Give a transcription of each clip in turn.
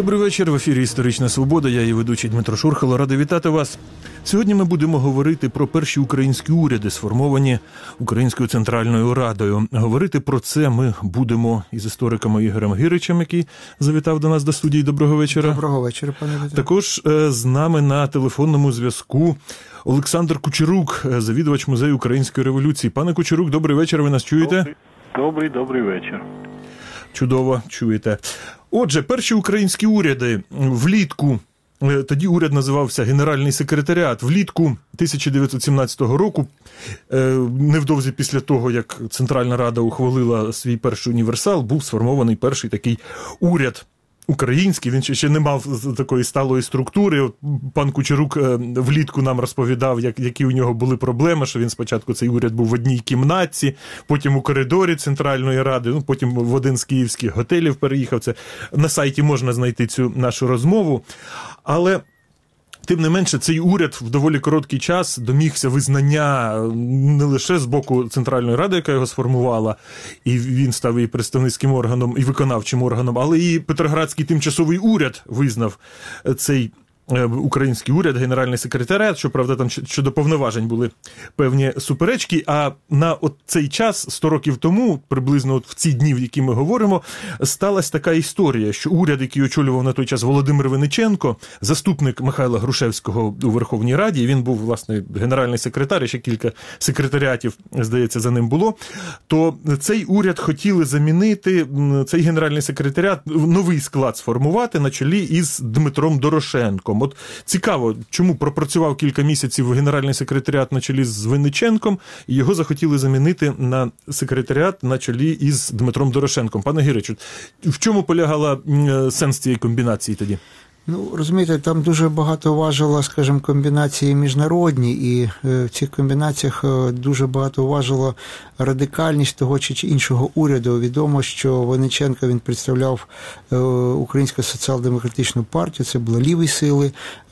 Добрий вечір. В ефірі «Історична свобода». Я її ведучий Дмитро Шурхало. Радий вітати вас. Сьогодні ми будемо говорити про перші українські уряди, сформовані Українською Центральною Радою. Говорити про це ми будемо із істориком Ігорем Гиричем, який завітав до нас до студії. Доброго вечора. Доброго вечора, пане Віталію. Також з нами на телефонному зв'язку Олександр Кучерук, завідувач Музею Української революції. Пане Кучерук, добрий вечір. Ви нас чуєте? Добрий вечір. Чудово, чуєте. Отже, перші українські уряди влітку, тоді уряд називався Генеральний секретаріат, влітку 1917 року, невдовзі після того, як Центральна Рада ухвалила свій перший універсал, був сформований перший такий уряд український. Він ще не мав такої сталої структури. От пан Кучерук влітку нам розповідав, які у нього були проблеми, що він спочатку цей уряд був в одній кімнатці, потім у коридорі Центральної Ради, потім в один з київських готелів переїхав. Це на сайті можна знайти цю нашу розмову. Але тим не менше, цей уряд в доволі короткий час домігся визнання не лише з боку Центральної Ради, яка його сформувала, і він став і представницьким органом, і виконавчим органом, але і Петроградський тимчасовий уряд визнав цей український уряд, Генеральний секретаріат, щоправда, там щодо повноважень були певні суперечки, а на цей час, 100 років тому, приблизно в ці дні, в які ми говоримо, сталася така історія, що уряд, який очолював на той час Володимир Винниченко, заступник Михайла Грушевського у Верховній Раді, він був, власне, генеральний секретар, і ще кілька секретаріатів, здається, за ним було, то цей уряд хотіли замінити, цей генеральний секретаріат, новий склад сформувати на чолі із Дмитром Дорошенком. От цікаво, чому пропрацював кілька місяців генеральний секретаріат на чолі з Винниченком, і його захотіли замінити на секретаріат на чолі із Дмитром Дорошенком. Пане Гиричу, в чому полягала сенс цієї комбінації тоді? Ну, розумієте, там дуже багато важило, скажімо, комбінації міжнародні, і в цих комбінаціях дуже багато важило радикальність того чи іншого уряду. Відомо, що Винниченко, він представляв Українську соціал-демократичну партію, це були ліві сили.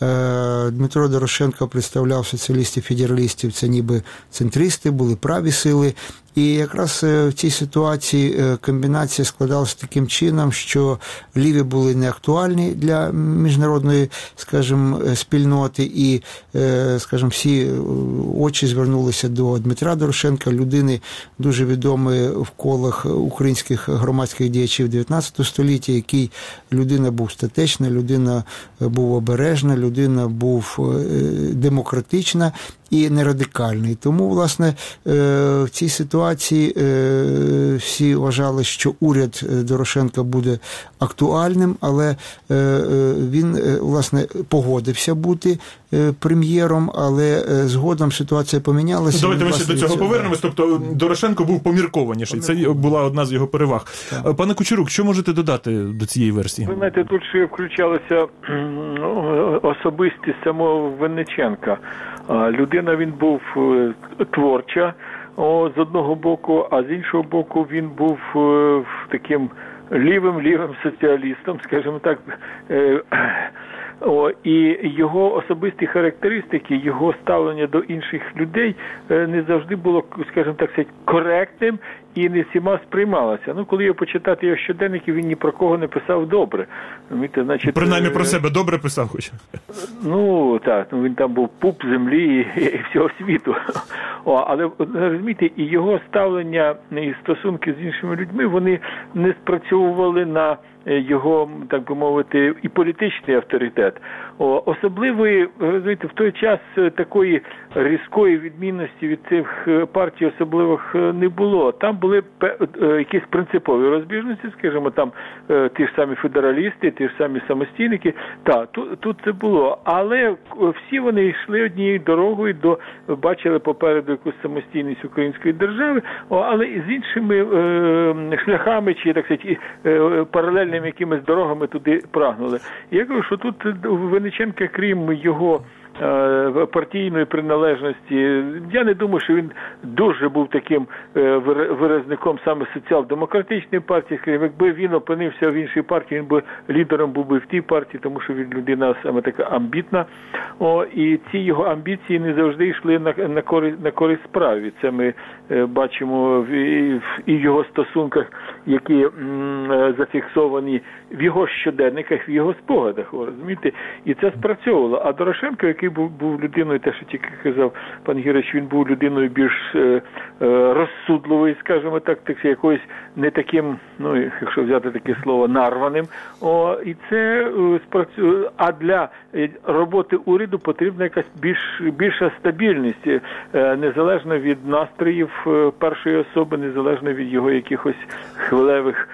Дмитро Дорошенко представляв соціалістів-федералістів, це ніби центристи, були праві сили. І якраз в цій ситуації комбінація складалася таким чином, що ліві були неактуальні для міжнародної, скажімо, спільноти, і, скажімо, всі очі звернулися до Дмитра Дорошенка, людини дуже відомої в колах українських громадських діячів 19 століття, який людина був статечна, людина був обережна, людина був демократична і нерадикальний. Тому, власне, в цій ситуації всі вважали, що уряд Дорошенка буде актуальним, але він, власне, погодився бути прем'єром, але згодом ситуація помінялася. Давайте ми ще до цього повернемось. Тобто Дорошенко був поміркованіший. Це була одна з його переваг. Так. Пане Кучерук, що можете додати до цієї версії? Ви знаєте, тут ще включалася особистість самого Винниченка. Людина, він був творча з одного боку, а з іншого боку він був таким лівим соціалістом, скажімо так. І його особисті характеристики, його ставлення до інших людей не завжди було, скажімо так, коректним і не всіма сприймалося. Коли його почитати його щоденники, він ні про кого не писав добре. Значить, принаймні про себе добре писав хоч? Так, він там був пуп землі і всього світу. Але, розумієте, і його ставлення і стосунки з іншими людьми, вони не спрацьовували на його, так би мовити, і політичний авторитет. Особливої, розумієте, в той час такої різкої відмінності від цих партій особливих не було. Там були якісь принципові розбіжності, скажімо, там ті ж самі федералісти, ті ж самі самостійники. Тут це було. Але всі вони йшли однією дорогою, бачили попереду якусь самостійність української держави, але з іншими шляхами, чи, так сказати, паралельними якимись дорогами туди прагнули. Я кажу, що тут Винниченка, крім його партійної приналежності. Я не думаю, що він дуже був таким виразником саме соціал-демократичної партії. Якби він опинився в іншій партії, він би лідером був би в тій партії, тому що він людина саме така амбітна. І ці його амбіції не завжди йшли на користь справі. Це ми бачимо в його стосунках, які зафіксовані в його щоденниках, в його спогадах, розумієте? І це спрацьовувало. А Дорошенко, який був людиною, те, що тільки казав пан Гірич, він був людиною більш розсудливою, скажімо так, якоюсь не таким, ну, якщо взяти таке слово, нарваним. І це спрацює. А для роботи уряду потрібна якась більша стабільність, незалежно від настроїв першої особи, незалежно від його якихось хвилевих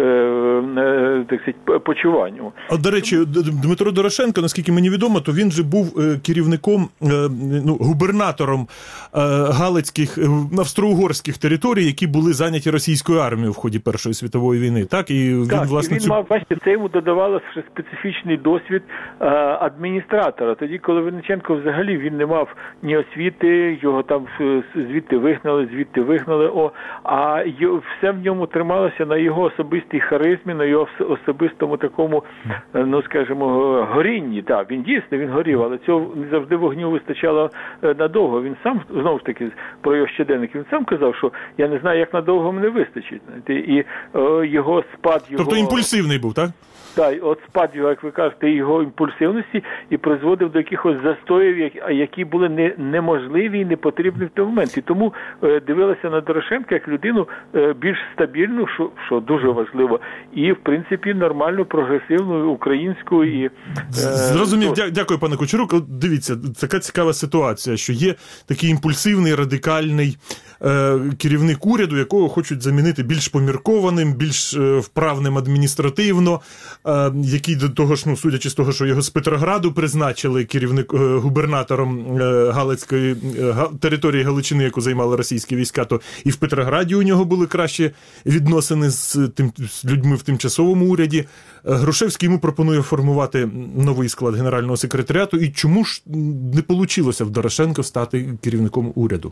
так сказати, почуванню. А, до речі, Дмитро Дорошенко, наскільки мені відомо, то він же був керівником, губернатором галицьких, австро-угорських територій, які були зайняті російською армією в ході Першої світової війни. Так, і він, власне, він мав, бачите, це йому додавало специфічний досвід адміністратора. Тоді, коли Винниченко взагалі він не мав ні освіти, його там звідти вигнали, а все в ньому трималося на його особистій харизмі, на його особистому такому, ну, скажімо, горінні. Так, він горів, але цього не завжди вогню вистачало надовго. Він сам, знову ж таки, про його щоденник, він сам казав, що я не знаю, як надовго мене вистачить. І його спад... Тобто імпульсивний був, так? Так, от спад його, як ви кажете, його імпульсивності і призводив до якихось застоїв, які були неможливі і не потрібні в той момент. І тому дивилися на Дорошенка як людину більш стабільну, що дуже важливо, і, в принципі, нормальну, прогресивну, українську. І зрозумів. Дякую, пане Кучерук. Дивіться, така цікава ситуація, що є такий імпульсивний, радикальний керівник уряду, якого хочуть замінити більш поміркованим, більш вправним адміністративно, який до того ж, ну, судячи з того, що його з Петрограду призначили губернатором Галицької території Галичини, яку займали російські війська, то і в Петрограді у нього були кращі відносини з людьми в тимчасовому уряді. Грушевський йому пропонує формувати новий склад Генерального секретаріату. І чому ж не вийшло в Дорошенко стати керівником уряду?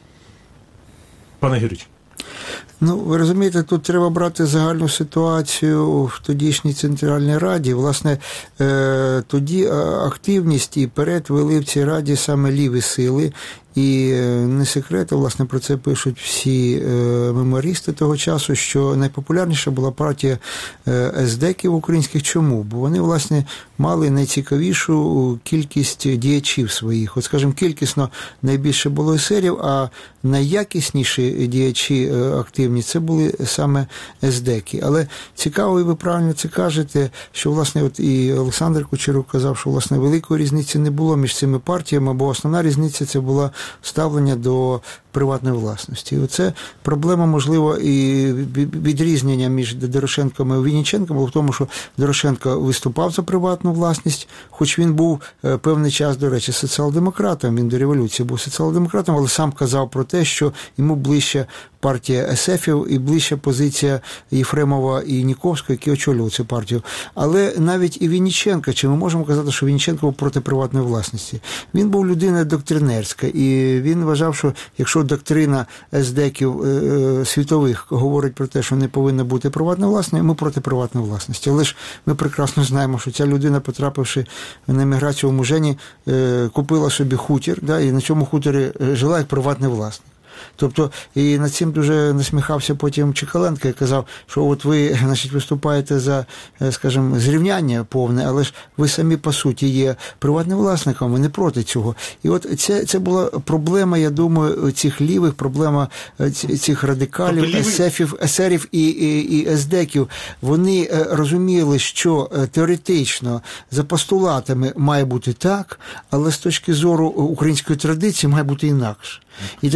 Пане Гірич. Ну, ви розумієте, тут треба брати загальну ситуацію в тодішній Центральній Раді. Власне, тоді активність і перед вели в цій Раді саме ліві сили. І не секрет, власне, про це пишуть всі мемуаристи того часу, що найпопулярніша була партія есдеків українських. Чому? Бо вони, власне, мали найцікавішу кількість діячів своїх. От, скажімо, кількісно найбільше було есерів, а найякісніші діячі активні – це були саме есдеки. Але цікаво, і ви правильно це кажете, що, власне, от і Олександр Кучерук казав, що, власне, великої різниці не було між цими партіями, бо основна різниця – це була ставлення до приватної власності. І оце проблема, можливо, і відрізнення між Дорошенком і Винниченком було в тому, що Дорошенко виступав за приватну власність, хоч він був певний час, до речі, соціал-демократом, він до революції був соціал-демократом, але сам казав про те, що йому ближче партія есефів і ближча позиція Єфремова і Ніковського, які очолювали цю партію. Але навіть і Винниченко, чи ми можемо казати, що Винниченко був проти приватної власності? Він був людина доктринерська, і він вважав, що якщо доктрина есдеків світових говорить про те, що не повинна бути приватна власність, ми проти приватної власності. Але ж ми прекрасно знаємо, що ця людина, потрапивши на еміграцію в Мужені, купила собі хутір, да, і на цьому хуторі жила як приватний власник. Тобто, і над цим дуже насміхався потім Чекаленко і казав, що от ви, значить, виступаєте за, скажімо, зрівняння повне, але ж ви самі, по суті, є приватним власником, ви не проти цього. І от це була проблема, я думаю, цих лівих, проблема цих радикалів, есерів і есдеків. Вони розуміли, що теоретично за постулатами має бути так, але з точки зору української традиції має бути інакше. І таким був,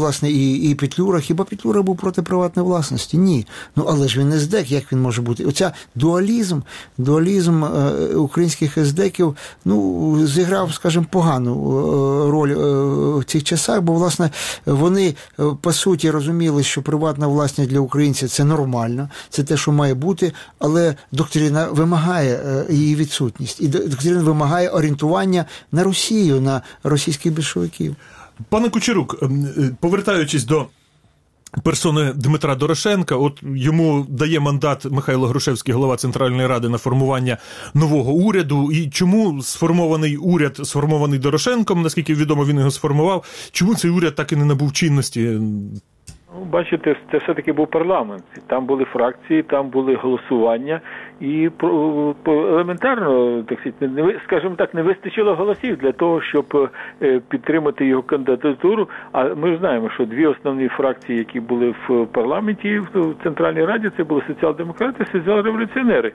власне, і Петлюра. Хіба Петлюра був проти приватної власності? Ні. Ну, але ж він СДЕК, як він може бути? Оця дуалізм українських СДЕКів, ну, зіграв, скажімо, погану роль в цих часах, бо, власне, вони, по суті, розуміли, що приватна власність для українців – це нормально, це те, що має бути, але доктрина вимагає її відсутність. І доктрина вимагає орієнтування на Росію, на російських більшовиків. Пане Кучерук, повертаючись до персони Дмитра Дорошенка, от йому дає мандат Михайло Грушевський, голова Центральної Ради, на формування нового уряду. І чому сформований уряд, сформований Дорошенком, наскільки відомо, він його сформував, чому цей уряд так і не набув чинності? Бачите, це все-таки був парламент. Там були фракції, там були голосування. І елементарно, так сказати, скажімо так, не вистачило голосів для того, щоб підтримати його кандидатуру. А ми ж знаємо, що дві основні фракції, які були в парламенті, в Центральній Раді, це були соціал-демократи, соціал-революціонери.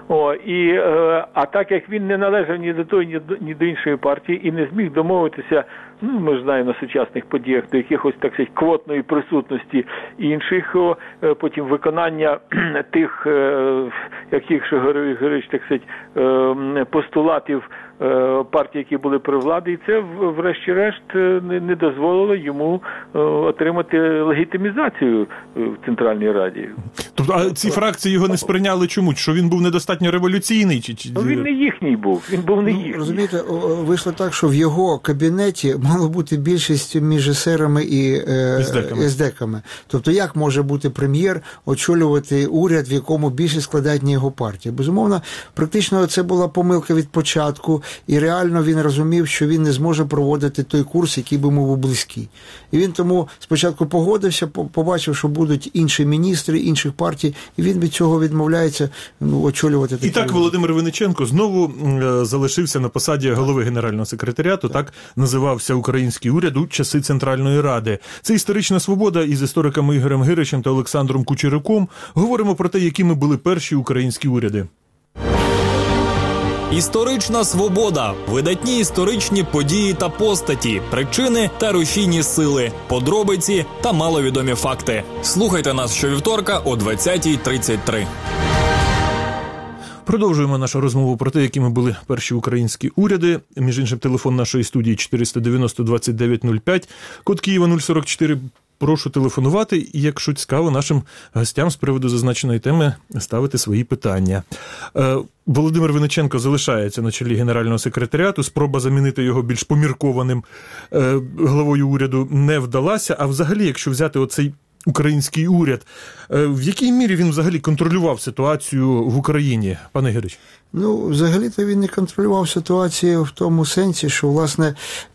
А так як він не належав ні до тої, ні до іншої партії і не зміг домовитися, ну, ми ж знаємо на сучасних подіях, до якихось, так сказати, квотної присутності інших, потім виконання тих, яких що Григорич, так сказати, постулатів партії, які були при владі, і це, врешті-решт, не дозволило йому отримати легітимізацію в Центральній Раді. Тобто, а ці фракції його не сприйняли чому? Що він був недостатньо революційний? Ну, він не їхній був, він був не їхній. Розумієте, вийшло так, що в його кабінеті мало бути більшість між есерами і СДЕКами. Тобто, як може бути прем'єр очолювати уряд, в якому більшість складають не його партія? Безумовно, практично це була помилка від початку, і реально він розумів, що він не зможе проводити той курс, який би йому був близький. І він тому спочатку погодився, побачив, що будуть інші міністри, інших партій, і він від цього відмовляється очолювати такі. І так Володимир Винниченко знову залишився на посаді голови Генерального секретаріату, так називався український уряд у часи Центральної Ради. Це історична свобода, із істориками Ігорем Гиричем та Олександром Кучеруком говоримо про те, якими були перші українські уряди. Історична свобода. Видатні історичні події та постаті, причини та рушійні сили, подробиці та маловідомі факти. Слухайте нас щовівторка о 20:33. Продовжуємо нашу розмову про те, якими були перші українські уряди. Між іншим, телефон нашої студії 490-2905, код Києва 044. Прошу телефонувати і, якщо цікаво, нашим гостям з приводу зазначеної теми ставити свої питання. Володимир Винниченко залишається на чолі Генерального секретаріату. Спроба замінити його більш поміркованим главою уряду не вдалася. А взагалі, якщо взяти оцей український уряд, в якій мірі він взагалі контролював ситуацію в Україні, пане Гирич? Ну, взагалі-то він не контролював ситуацію в тому сенсі, що, власне,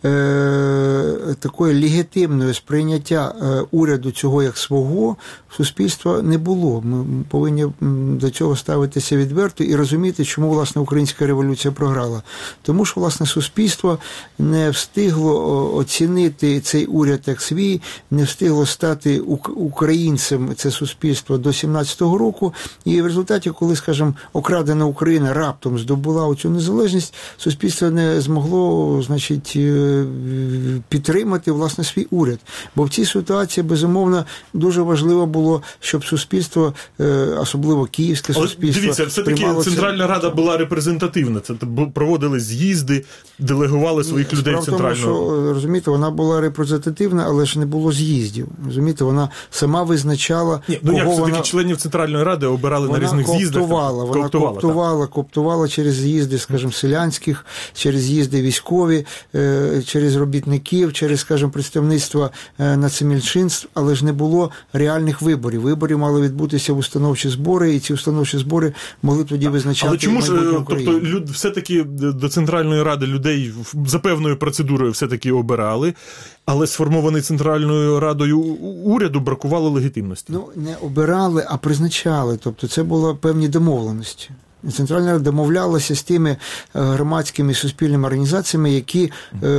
такої легітимної сприйняття уряду цього як свого суспільства не було. Ми повинні до цього ставитися відверто і розуміти, чому, власне, українська революція програла. Тому що, власне, суспільство не встигло оцінити цей уряд як свій, не встигло стати українцем, це суспільство, до 17-го року. І в результаті, коли, скажімо, окрадена Україна раптом здобула оцю незалежність, суспільство не змогло, значить, підтримати, власне, свій уряд. Бо в цій ситуації, безумовно, дуже важливо було, щоб суспільство, особливо київське суспільство... Дивіться, все-таки Центральна Рада була репрезентативна. Це проводили з'їзди, делегували своїх людей в Центральну Раду. Справа в тому, що, розумієте, вона була репрезентативна, але ж не було з'їздів. Розумієте, вона сама визначала, кого як все-таки членів Центральної Ради обирали на різних з'їздах? Вона коптувала через з'їзди, скажімо, селянських, через з'їзди військові, через робітників, через, скажімо, представництва нацменшинств, але ж не було реальних виборів. Вибори мали відбутися в установчі збори, і ці установчі збори могли тоді визначати. Але чому ж, тобто, все-таки до Центральної Ради людей за певною процедурою все-таки обирали, але сформований Центральною Радою уряду бракувало легітимності? Ну, не обирали, а призначали. Тобто це були певні домовленості. Центральна Рада домовлялася з тими громадськими і суспільними організаціями, які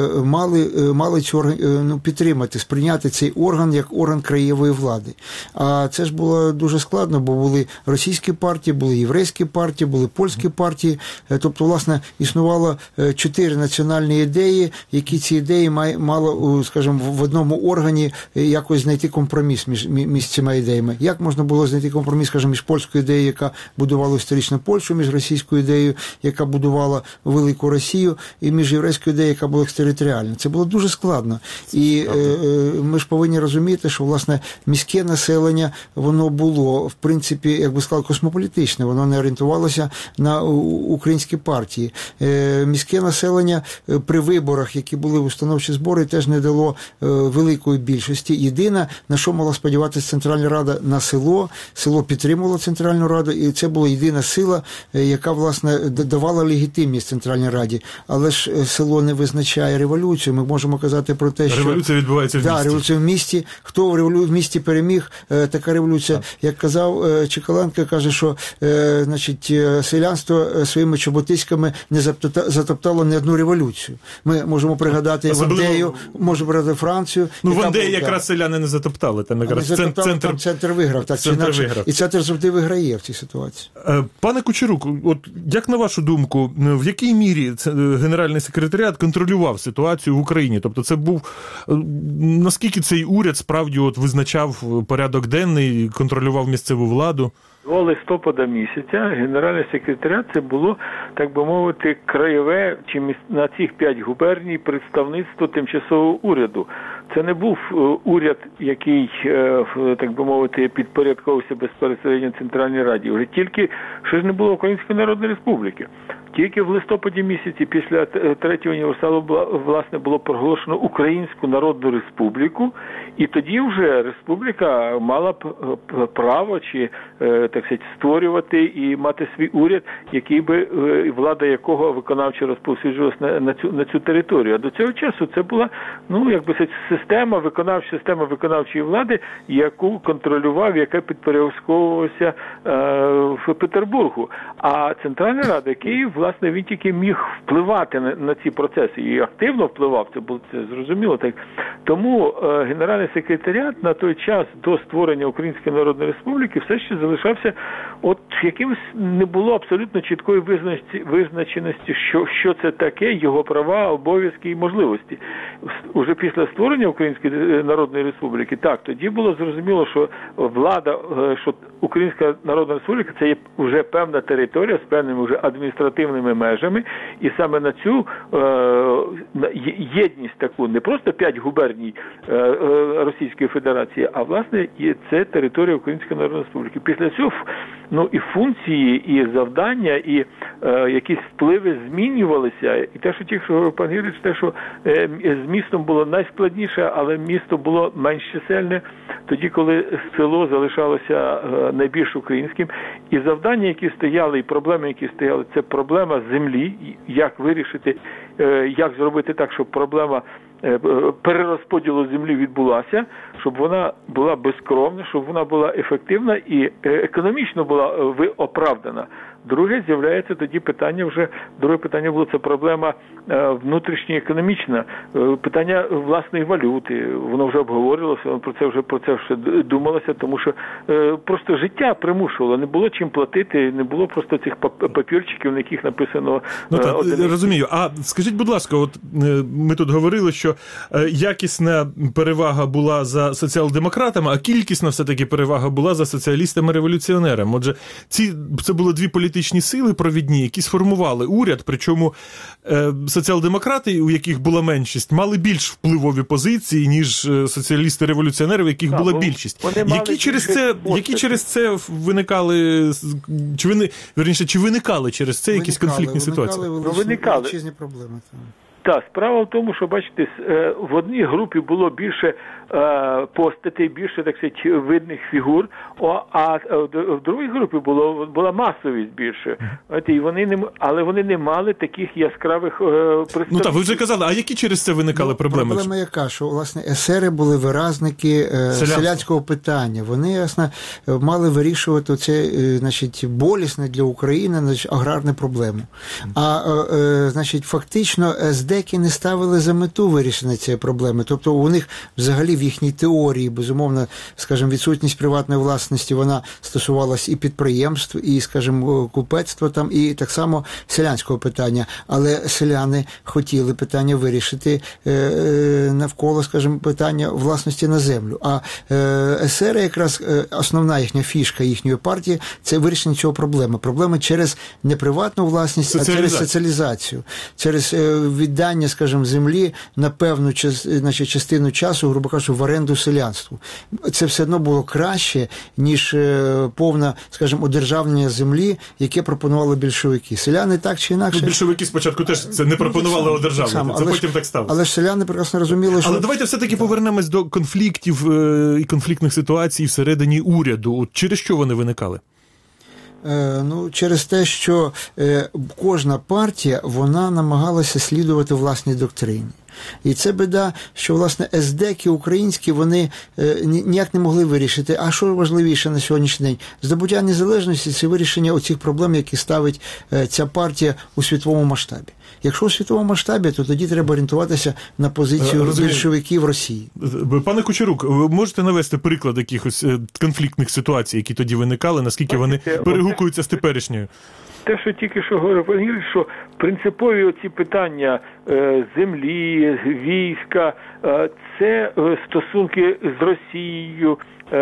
мали цю підтримати, сприйняти цей орган як орган краєвої влади. А це ж було дуже складно, бо були російські партії, були єврейські партії, були польські партії. Тобто, власне, існувало 4 національні ідеї, які ці ідеї мало, скажімо, в одному органі якось знайти компроміс між цими ідеями. Як можна було знайти компроміс, скажімо, між польською ідеєю, яка будувала історичну Польщу, між російською ідеєю, яка будувала велику Росію, і між єврейською ідеєю, яка була екстериторіальна. Це було дуже складно. І ми ж повинні розуміти, що, власне, міське населення, воно було, в принципі, як би сказав, космополітичне, воно не орієнтувалося на українські партії. Міське населення при виборах, які були установчі збори, теж не дало великої більшості. Єдине, на що мала сподіватися Центральна Рада, на село. Село підтримувало Центральну Раду, і це була єдина сила, яка, власне, давала легітимність Центральній Раді. Але ж село не визначає революцію. Ми можемо казати про те, що... Революція відбувається в місті. Так, революція в місті. Хто в місті переміг, така революція. Як казав Чекаленко, каже, що значить, селянство своїми чоботиськами не затоптало ні одну революцію. Ми можемо пригадати Вандею, можемо пригадати Францію. Ну, Вандею якраз селяни не затоптали. Там якраз центр виграв. Так, і центр завжди виграє в цій ситуації. Пане Кучерук, от як на вашу думку, в якій мірі Генеральний секретаріат контролював ситуацію в Україні? Тобто це був, наскільки цей уряд справді от визначав порядок денний, контролював місцеву владу? До листопада місяця Генеральний секретаріат це було, так би мовити, краєве, чи на цих 5 губерній представництво тимчасового уряду. Це не був уряд, який, так би мовити, підпорядковувався безпосередньо Центральній Раді. Вже тільки, що ж не було Української Народної Республіки. Тільки в листопаді місяці після Третього універсалу, власне, було проголошено Українську Народну Республіку, і тоді вже республіка мала право, чи, так сказати, створювати і мати свій уряд, який би, влада якого виконавчо розповсюджувалась на цю територію. А до цього часу це була, ну, як би сказати, система виконавчої влади, яку контролював, яка підпорядковувалася в Петербургу. А Центральна Рада, Київ, власне, він тільки міг впливати на ці процеси і активно впливав, це було зрозуміло. Так. Тому Генеральний секретаріат на той час до створення Української Народної Республіки все ще залишався, от якимось не було абсолютно чіткої визначеності, що це таке, його права, обов'язки і можливості. Уже після створення Української Народної Республіки, так, тоді було зрозуміло, що влада, що Українська Народна Республіка це є вже певна територія з певними вже адміністративними межами, і саме на цю єдність таку, не просто 5 губерній Російської Федерації, а власне і це територія Української Народної Республіки. Після цього, ну, і функції, і завдання, і якісь впливи змінювалися. І те, що тільки що пан Гірич, те, що з містом було найскладніше, але місто було менш чисельне, тоді, коли село залишалося найбільш українським. І завдання, які стояли, і проблеми, які стояли, це проблема землі, як вирішити, як зробити так, щоб проблема перерозподілу землі відбулася, щоб вона була безкровна, щоб вона була ефективна і економічно була оправдана. Друге з'являється тоді питання друге питання було це проблема внутрішньоекономічна, питання власної валюти. Воно вже обговорювалося, про це вже думалося, тому що просто життя примушувало, не було чим платити, не було просто цих папірчиків, на яких написано... Ну так, розумію. А скажіть, будь ласка, от ми тут говорили, що якісна перевага була за соціал-демократами, а кількісна все-таки перевага була за соціалістами-революціонерами. Отже, це були дві політичні сили провідні, які сформували уряд, причому соціал-демократи, у яких була меншість, мали більш впливові позиції, ніж соціалісти-революціонери, у яких була більшість. Які через це виникали, чи виникали через це якісь конфліктні ситуації? Величезні проблеми. Так, справа в тому, що, бачите, в одній групі було більше постатей, більше, так сказати, видних фігур, а в другій групі була масовість більше. Але вони не мали таких яскравих представників. Ну так, ви вже казали, а які через це виникали проблеми? Проблема яка, що, власне, есери були виразники селянського питання. Вони, ясно, мали вирішувати це, значить, болісне для України, значить, аграрну проблему. А, значить, фактично, ездеки не ставили за мету вирішення цієї проблеми. Тобто у них взагалі в їхній теорії, безумовно, скажімо, відсутність приватної власності, вона стосувалась і підприємств, і, скажімо, купецтва там, і так само селянського питання. Але селяни хотіли питання вирішити навколо, скажімо, питання власності на землю. А есери якраз основна їхня фішка їхньої партії – це вирішення цього проблеми. Проблеми через не приватну власність, а через соціалізацію. Через віддання, скажімо, землі на певну частину часу, грубо кажучи, в оренду селянству. Це все одно було краще, ніж повне, скажімо, одержавлення землі, яке пропонували більшовики. Селяни так чи інакше... Ну, більшовики спочатку теж це не пропонували одержавлення, це потім так сталося. Але ж селяни прекрасно розуміли, що... Але давайте все-таки повернемось до конфліктів і конфліктних ситуацій всередині уряду. От через що вони виникали? Ну, через те, що кожна партія, вона намагалася слідувати власній доктрині. І це біда, що, власне, ездеки українські, вони ніяк не могли вирішити, а що важливіше на сьогоднішній день? Здобуття незалежності – це вирішення оцих проблем, які ставить ця партія у світовому масштабі. Якщо у світовому масштабі, то тоді треба орієнтуватися на позицію більшовиків в Росії. Пане Кучерук, ви можете навести приклад якихось конфліктних ситуацій, які тоді виникали, наскільки вони перегукуються з теперішньою? Те, що тільки що говорив, що принципові оці питання землі, війська, це стосунки з Росією,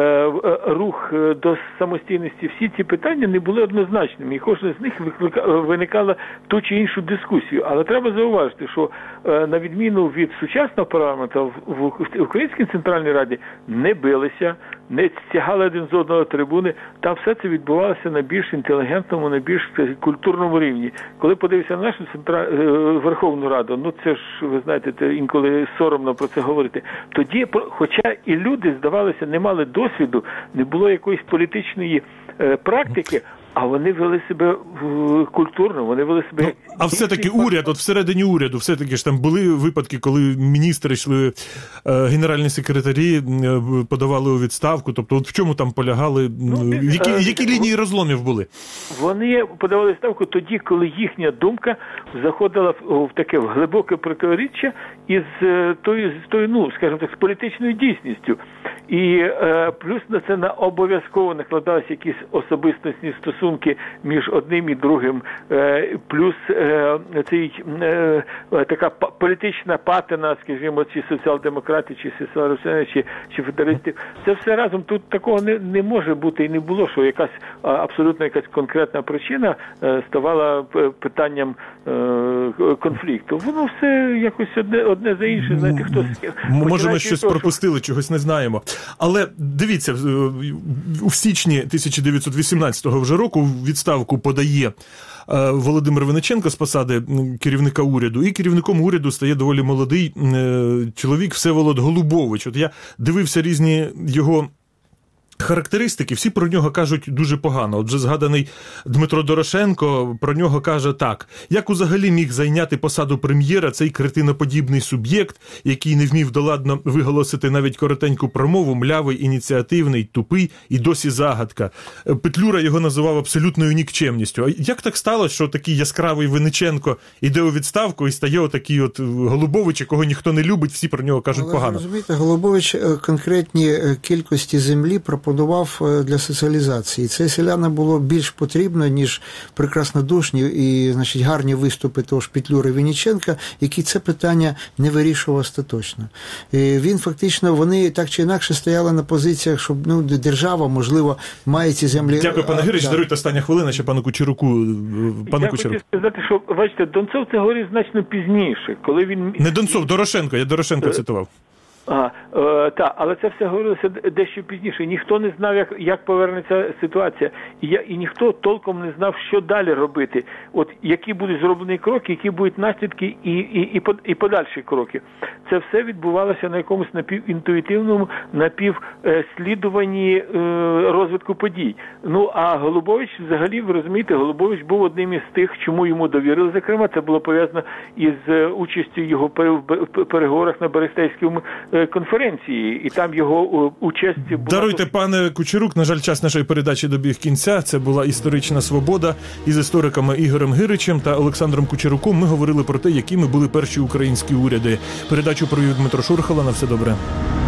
рух до самостійності, всі ці питання не були однозначними, і кожен з них виникала ту чи іншу дискусію. Але треба зауважити, що на відміну від сучасного парламенту, в Українській Центральній Раді не билися, не стягали один з одного трибуни, там все це відбувалося на більш інтелігентному, на більш культурному рівні. Коли подивився на нашу Верховну Раду, ну це ж, ви знаєте, інколи соромно про це говорити, тоді, хоча і люди, здавалося, не мали досвіду, не було якоїсь політичної практики, а вони вели себе культурно, вони вели себе... Ну, а все-таки уряд, от всередині уряду, все-таки ж там були випадки, коли міністри йшли, генеральні секретарі подавали у відставку, тобто от в чому там полягали, які лінії розломів були? Вони подавали відставку тоді, коли їхня думка заходила в таке глибоке протиріччя із тою, ну, скажімо так, з політичною дійсністю. І плюс на це обов'язково накладалися якісь особистісні стосунки між одним і другим, плюс така політична патина, скажімо, чи соціал-демократи, чи соціал-русини, чи федералістів. Це все разом, тут такого не може бути і не було, що якась абсолютно якась конкретна причина ставала питанням конфлікту. Воно все якось одне за інше, знаєте, хтось... Може, ми щось пропустили, чогось не знаємо. Але дивіться, у січні 1918 вже року відставку подає Володимир Винниченко з посади керівника уряду, і керівником уряду стає доволі молодий чоловік Всеволод Голубович. От я дивився різні його характеристики, всі про нього кажуть дуже погано. От вже згаданий Дмитро Дорошенко про нього каже так: як взагалі міг зайняти посаду прем'єра цей кретиноподібний суб'єкт, який не вмів доладно виголосити навіть коротеньку промову, млявий, ініціативний, тупий і досі загадка. Петлюра його називав абсолютною нікчемністю. А як так сталося, що такий яскравий Винниченко іде у відставку і стає отакий от Голубович, якого ніхто не любить, всі про нього кажуть погано? Розумієте, Голубович конкретні кількості землі пропонував для соціалізації. Це селянам було більш потрібно, ніж прекраснодушні і, значить, гарні виступи того ж Петлюри Винниченка, які це питання не вирішував остаточно. І він фактично, вони так чи інакше стояли на позиціях, щоб, ну, держава, можливо, має ці землі... Дякую, пане Грич, даруйте остання хвилина ще пану Кучеруку. Я хотів сказати, що, бачите, Донцов це говорив значно пізніше, коли він... Не Донцов, Дорошенко, я Дорошенко цитував. Але це все говорилося дещо пізніше. Ніхто не знав, як повернеться ситуація. І ніхто толком не знав, що далі робити. От які будуть зроблені кроки, які будуть наслідки і подальші кроки. Це все відбувалося на якомусь напівінтуїтивному, напівслідуванні розвитку подій. Ну, а Голубович, взагалі, ви розумієте, Голубович був одним із тих, чому йому довірили, зокрема, це було пов'язано із участю його в переговорах на Берестейському конференції, і там його участь була... Даруйте, пане Кучерук, на жаль, час нашої передачі добіг кінця. Це була «Історична свобода». Із істориками Ігорем Гиричем та Олександром Кучеруком ми говорили про те, якими були перші українські уряди. Передачу провів Дмитро Шурхало. На все добре.